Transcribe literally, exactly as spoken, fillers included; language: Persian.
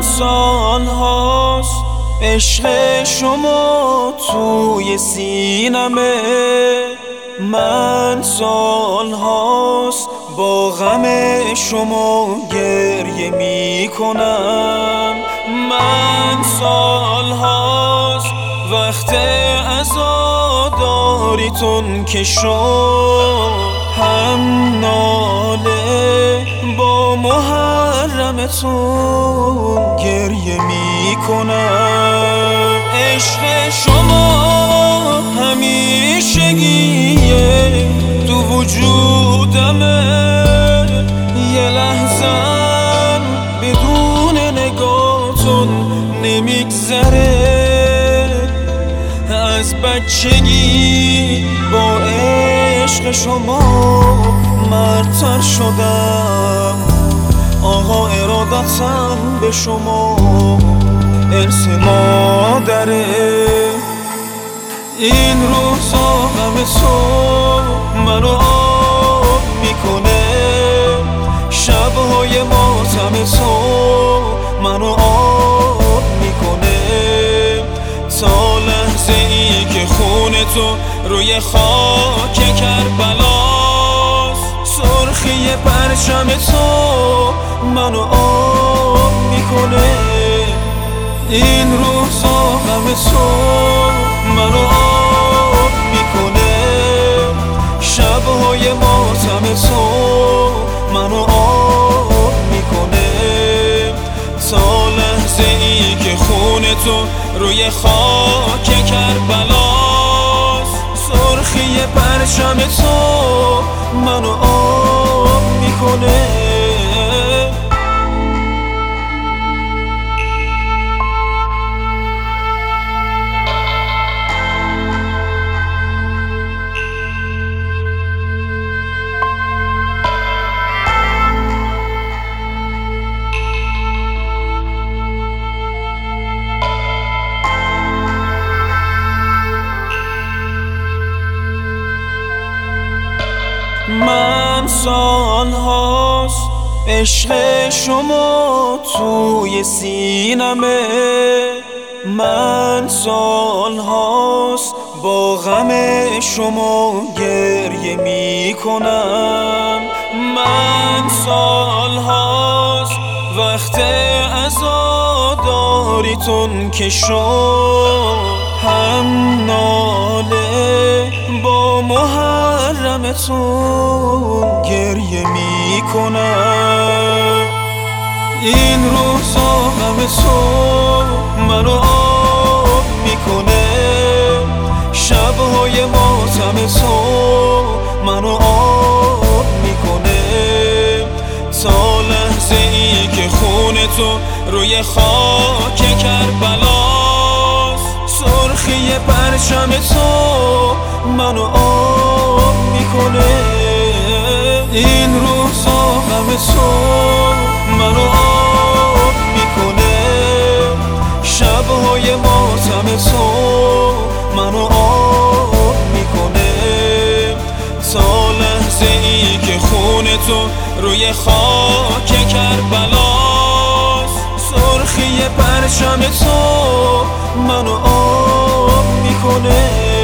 سال هاست عشق شما توی سینمه، من سال هاست با غم شما گریه می کنم. من سال هاست وقت عزاداریتون که شد هم ناله با محرمتون گریه می کنم. عشق شما همیشگیه تو وجودمه، یه لحظم بدون نگاهتون نمیگذره. از بچگی با عشق شما مرتر شدم، آقا ارادتم به شما ارث مادره. این روزا غم تو منو آب میکنه، شبهای ماتم تو منو آب میکنه، تا لحظه ای که خون تو روی خاک کربلاست. سرخی پرچم تو منو آب میکنه، این روزا غم تو منو آب میکنه، شبهای ماتم تو منو آب میکنه، تا لحظه ای که خون تو روی خاک کربلاست. سرخی پرچم تو منو آب میکنه. من سال هاست عشق شما توی سینمه، من سال هاست با غم شما گریه می کنم. من سال هاست وقت عزاداریتون که شد هم ناله با محرمتون گریه می کنم. این روزا غم تو منو آب میکنه، شبهای ماتم تو منو آب میکنه، تا لحظه ای که خون تو روی خاک کربلاست. سرخی پرچم تو منو آب میکنه، این روزا غم تو منو آب میکنه، شبهای ماتم تو منو آب میکنه، تا لحظه ای که خون تو روی خاک کربلاست. سرخی پرچم تو منو آب میکنه.